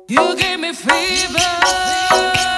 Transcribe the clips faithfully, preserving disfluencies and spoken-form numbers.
You give me fever.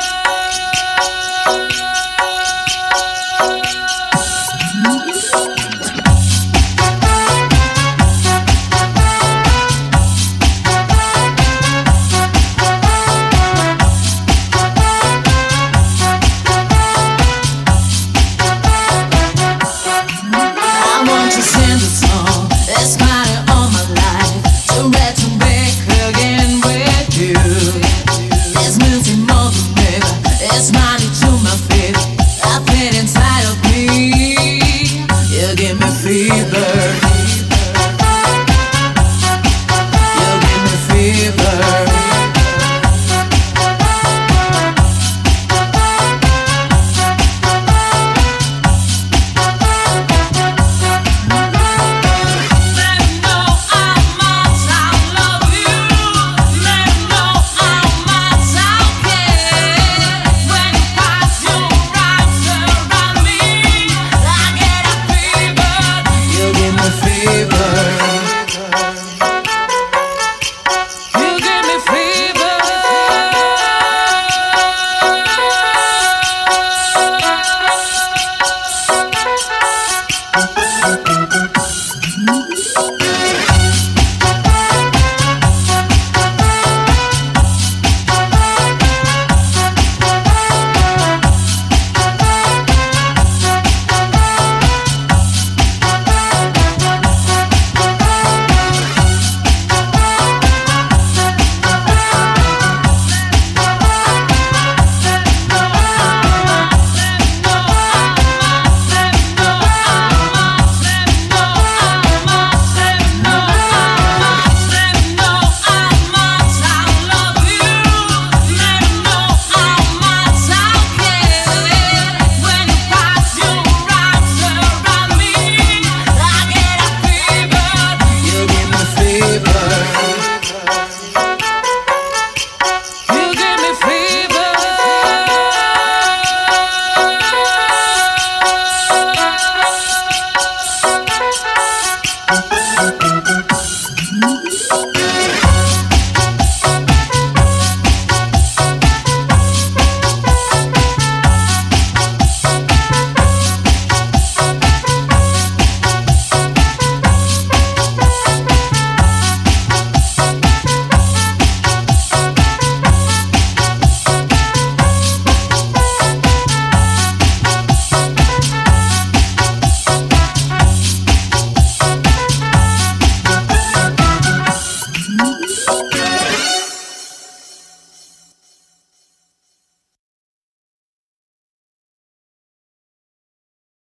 I want to sing the song that's mine all my life, to red to back again with you. It's music more than river, it's money to my feet. I feel inside of me. You give me fever.